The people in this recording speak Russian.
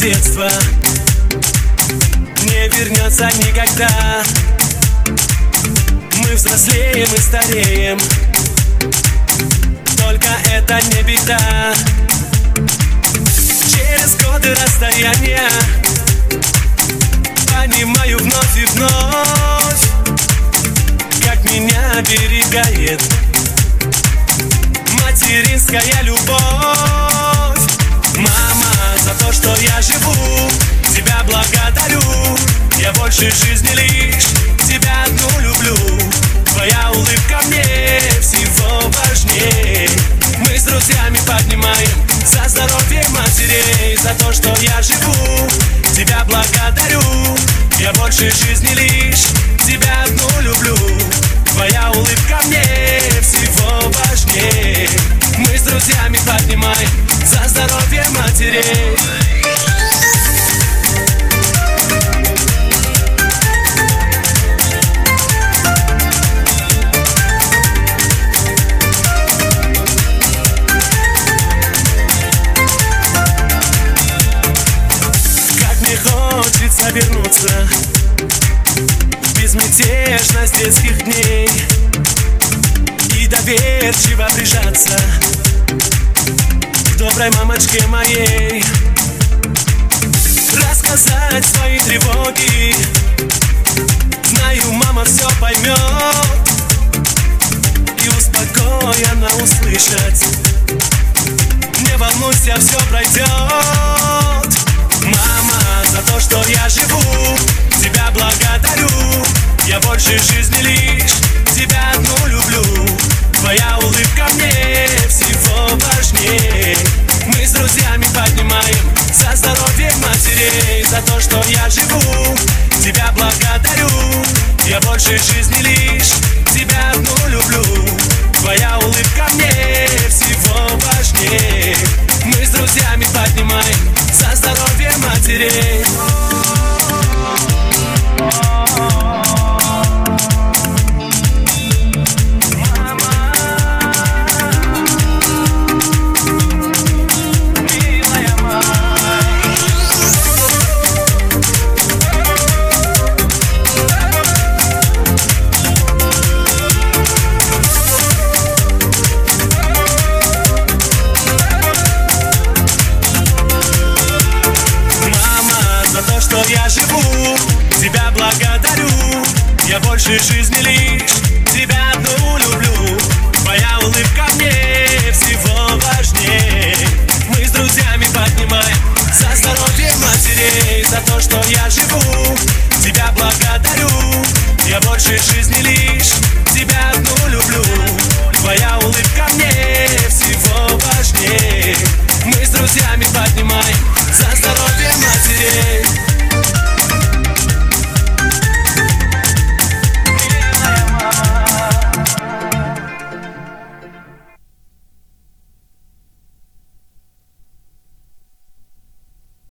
детства не вернется никогда. Мы взрослеем и стареем, только это не беда. Через годы расстояния понимаю вновь и вновь, как меня оберегает материнская любовь. Мама, за то, что я живу, тебя благодарю. Я больше жизни лишь тебя одну люблю. Твоя улыбка мне всего важней. Мы с друзьями поднимаем за здоровье матерей. За то, что я живу, тебя благодарю. Я больше жизни лишь тебя одну люблю. Твоя улыбка мне всего важней. Мы с друзьями поднимаем за здоровье матерей. Как мне хочется вернуться в безмятежность детских дней и доверчиво прижаться к доброй мамочке моей. Рассказать свои тревоги, знаю, мама все поймет, и успокоенно услышать: не волнуйся, все пройдет. Мама, за то, что я живу, тебя благодарю. Я больше жизни лишь тебя одну люблю. Твоя улыбка мне всего важней. Мы с друзьями поднимаем за здоровье матерей. За то, что я живу, тебя благодарю. Я больше жизни лишь тебя одну люблю. Твоя улыбка мне всего важней. Мы с друзьями поднимаем за здоровье матерей. Я живу, тебя благодарю. Я больше жизни